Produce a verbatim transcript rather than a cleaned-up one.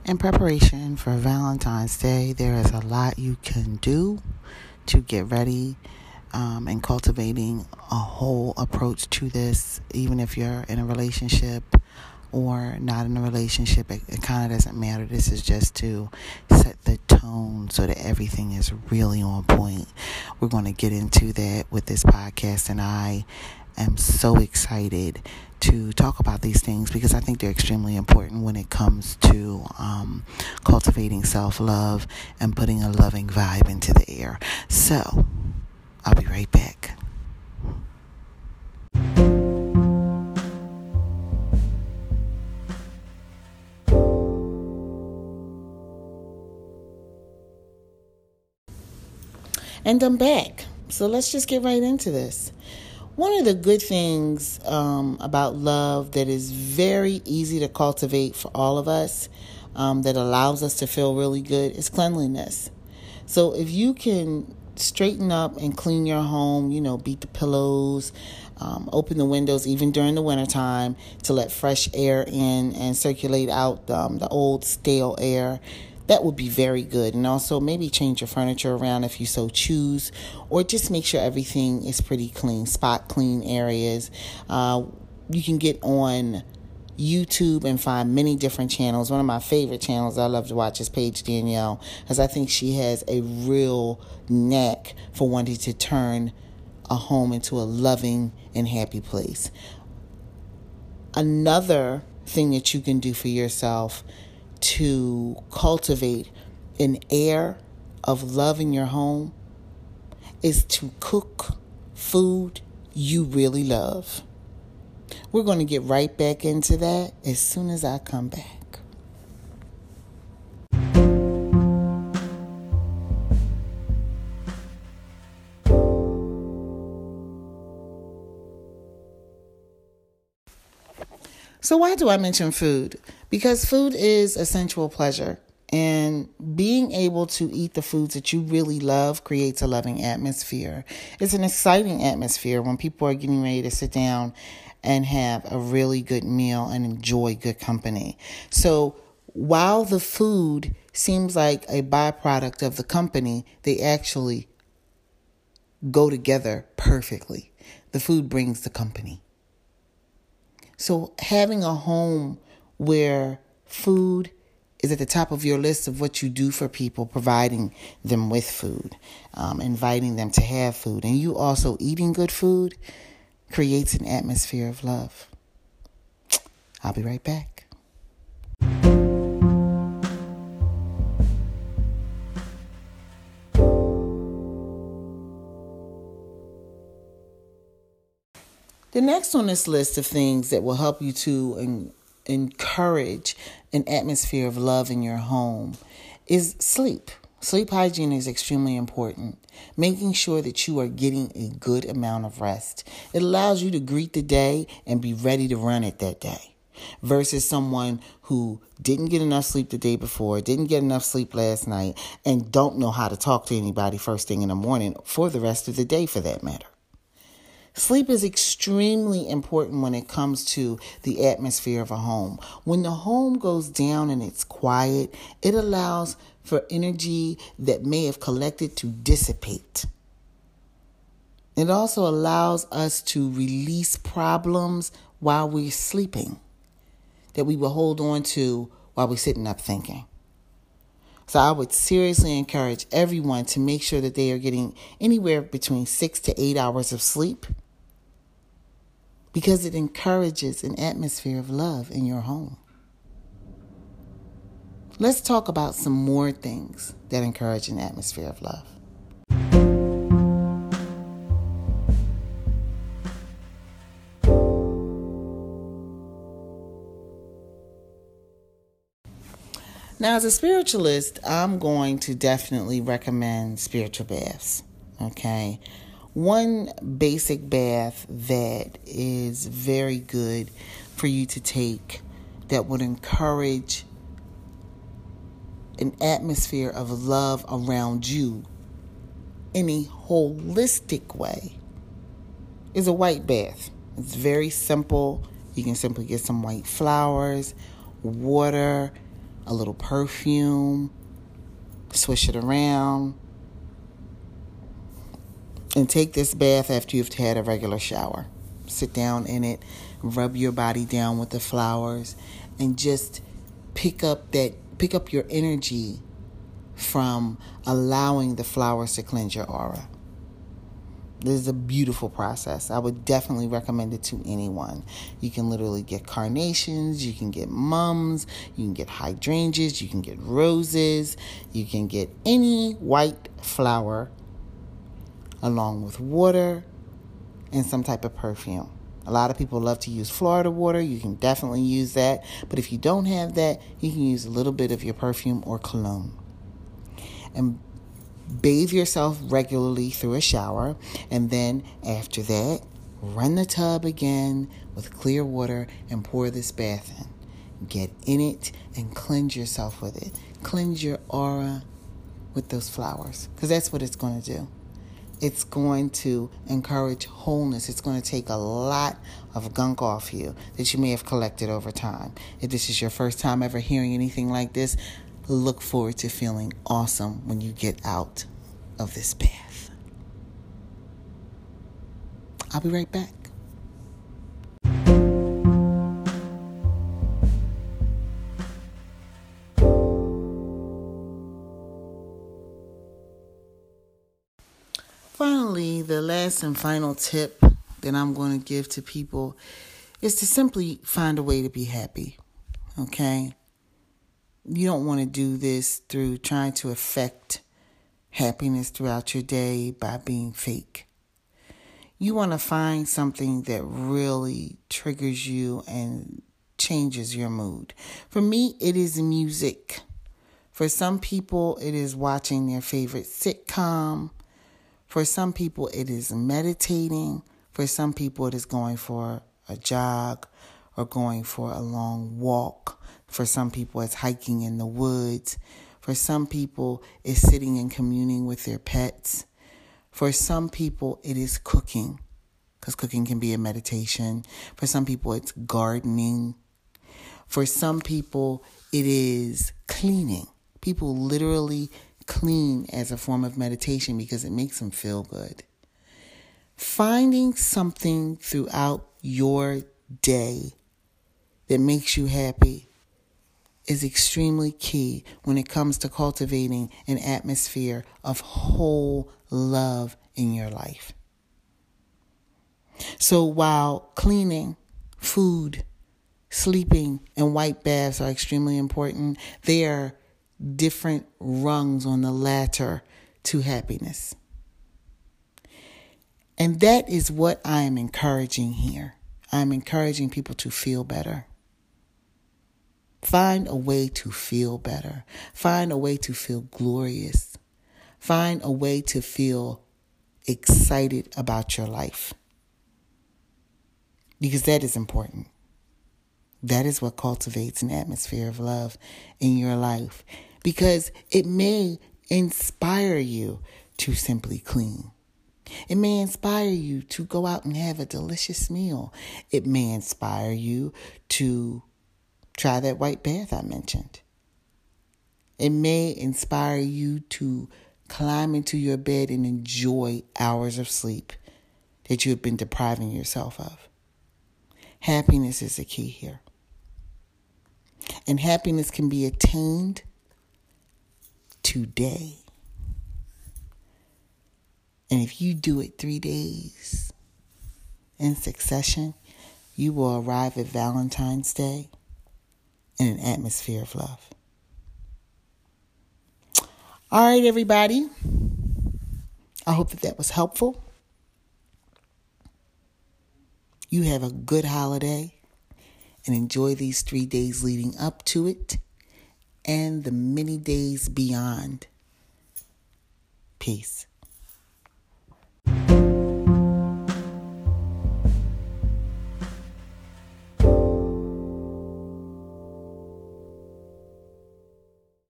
In preparation for Valentine's Day, there is a lot you can do to get ready um, and cultivating a whole approach to this. Even if you're in a relationship or not in a relationship, it, it kind of doesn't matter. This is just to set the tone so that everything is really on point. We're going to get into that with this podcast, and I am so excited to talk about these things because I think they're extremely important when it comes to um, cultivating self-love and putting a loving vibe into the air. So, I'll be right back. And I'm back. So let's just get right into this. One of the good things um, about love that is very easy to cultivate for all of us, um, that allows us to feel really good, is cleanliness. So if you can straighten up and clean your home, you know, beat the pillows, um, open the windows even during the wintertime to let fresh air in and circulate out um, the old stale air, that would be very good. And also maybe change your furniture around if you so choose, or just make sure everything is pretty clean, spot clean areas. Uh, you can get on YouTube and find many different channels. One of my favorite channels I love to watch is Paige Danielle, because I think she has a real knack for wanting to turn a home into a loving and happy place. Another thing that you can do for yourself to cultivate an air of love in your home is to cook food you really love. We're going to get right back into that as soon as I come back. So why do I mention food? Because food is a sensual pleasure, and being able to eat the foods that you really love creates a loving atmosphere. It's an exciting atmosphere when people are getting ready to sit down and have a really good meal and enjoy good company. So while the food seems like a byproduct of the company, they actually go together perfectly. The food brings the company. So having a home where food is at the top of your list of what you do for people, providing them with food, um, inviting them to have food, and you also eating good food, creates an atmosphere of love. I'll be right back. The next on this list of things that will help you to en- encourage an atmosphere of love in your home is sleep. Sleep hygiene is extremely important. Making sure that you are getting a good amount of rest. It allows you to greet the day and be ready to run it that day. Versus someone who didn't get enough sleep the day before, didn't get enough sleep last night, and don't know how to talk to anybody first thing in the morning for the rest of the day for that matter. Sleep is extremely important when it comes to the atmosphere of a home. When the home goes down and it's quiet, it allows for energy that may have collected to dissipate. It also allows us to release problems while we're sleeping that we will hold on to while we're sitting up thinking. So I would seriously encourage everyone to make sure that they are getting anywhere between six to eight hours of sleep, because it encourages an atmosphere of love in your home. Let's talk about some more things that encourage an atmosphere of love. Now, as a spiritualist, I'm going to definitely recommend spiritual baths, okay? One basic bath that is very good for you to take that would encourage an atmosphere of love around you in a holistic way is a white bath. It's very simple. You can simply get some white flowers, water, a little perfume, swish it around, and take this bath after you've had a regular shower. Sit down in it, rub your body down with the flowers, and just pick up that pick up your energy from allowing the flowers to cleanse your aura. This is a beautiful process. I would definitely recommend it to anyone. You can literally get carnations, you can get mums, you can get hydrangeas, you can get roses, you can get any white flower along with water and some type of perfume. A lot of people love to use Florida water. You can definitely use that. But if you don't have that, you can use a little bit of your perfume or cologne. And bathe yourself regularly through a shower. And then after that, run the tub again with clear water and pour this bath in. Get in it and cleanse yourself with it. Cleanse your aura with those flowers, because that's what it's going to do. It's going to encourage wholeness. It's going to take a lot of gunk off you that you may have collected over time. If this is your first time ever hearing anything like this, look forward to feeling awesome when you get out of this bath. I'll be right back. Finally, the last and final tip that I'm going to give to people is to simply find a way to be happy, okay? You don't want to do this through trying to affect happiness throughout your day by being fake. You want to find something that really triggers you and changes your mood. For me, it is music. For some people, it is watching their favorite sitcom. For some people, it is meditating. For some people, it is going for a jog or going for a long walk. For some people, it's hiking in the woods. For some people, it's sitting and communing with their pets. For some people, it is cooking, because cooking can be a meditation. For some people, it's gardening. For some people, it is cleaning. People literally clean as a form of meditation because it makes them feel good. Finding something throughout your day that makes you happy is extremely key when it comes to cultivating an atmosphere of whole love in your life. So while cleaning, food, sleeping, and white baths are extremely important, they are different rungs on the ladder to happiness. And that is what I am encouraging here. I'm encouraging people to feel better. Find a way to feel better. Find a way to feel glorious. Find a way to feel excited about your life. Because that is important. That is what cultivates an atmosphere of love in your life. Because it may inspire you to simply clean. It may inspire you to go out and have a delicious meal. It may inspire you to try that white bath I mentioned. It may inspire you to climb into your bed and enjoy hours of sleep that you have been depriving yourself of. Happiness is the key here. And happiness can be attained today. And if you do it three days in succession, you will arrive at Valentine's Day in an atmosphere of love. All right, everybody. I hope that that was helpful. You have a good holiday and enjoy these three days leading up to it and the many days beyond. Peace.